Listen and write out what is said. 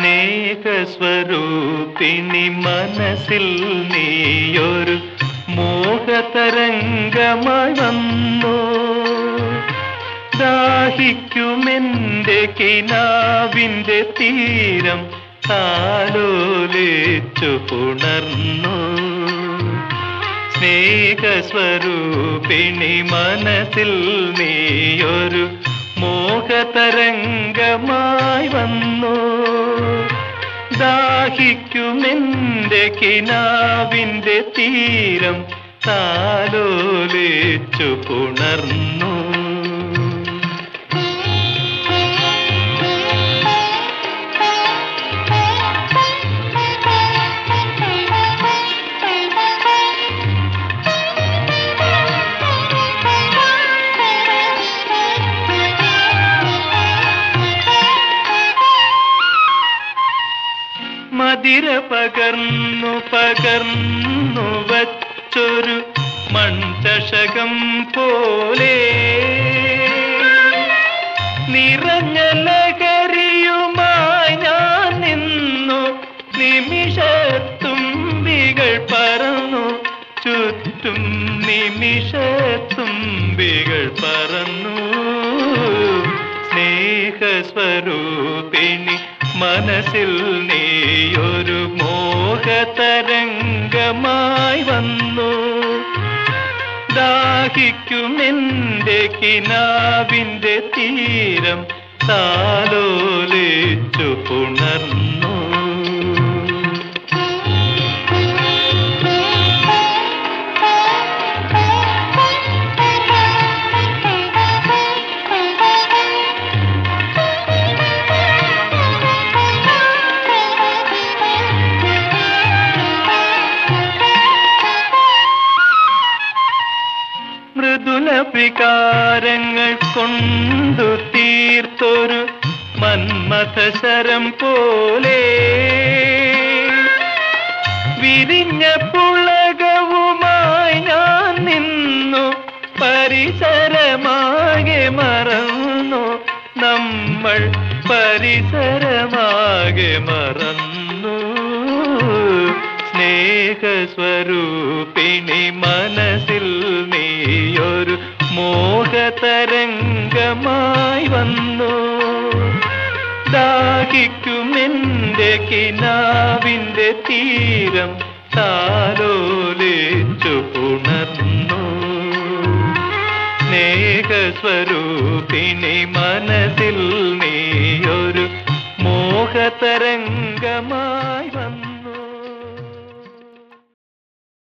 സ്നേഹസ്വരൂപിണി മനസ്സിൽ നീയൊരു മോഹതരംഗമായി വന്നു. ദാഹിക്കുമെന്റെ കിനാവിന്റെ തീരം താലോലിച്ചു പുണർന്നു. സ്നേഹസ്വരൂപിണി മനസ്സിൽ നീയൊരു മോഹതരംഗമായി വന്നു. ദാഹിക്കുമെന്റെ കിനാവിന്റെ തീരം താലോലിച്ചു പുണർന്നു. മതിര പകർന്നു പകർന്നു വച്ചൊരു മൺചഷകം പോലെ നിറഞ്ഞ ലഹരിയുമായി ഞാൻ നിന്നു. നിമിഷത്തുമ്പികൾ പറന്നു ചുറ്റും, നിമിഷത്തുമ്പികൾ പറന്നു. സ്നേഹസ്വരൂപിണി മനസ്സിൽ നീയൊരു മോഹതരംഗമായി വന്നു. ദാഹിക്കുമെന്റെ കിനാവിന്റെ തീരം താലോലിച്ചു പുണർന്നു. മൃദുല വികാരങ്ങൾ കൊണ്ടു തീർത്തൊരു മന്മഥശരം പോലെ വിരിഞ്ഞ പുളകവുമായി ഞാൻ നിന്നു. പരിസരമാകെ മറന്നു നമ്മൾ, പരിസരമാകെ മറന്നു. സ്നേഹസ്വരൂപിണി മനസ്സിൽ നീയൊരു മോഹതരംഗമായി വന്നു. ദാഹിക്കുമെന്റെ കിനാവിന്റെ തീരം താലോലിച്ചു പുണർന്നു. സ്നേഹസ്വരൂപിണി മനസ്സിൽ നീയൊരു മോഹതരംഗമായി വന്നു.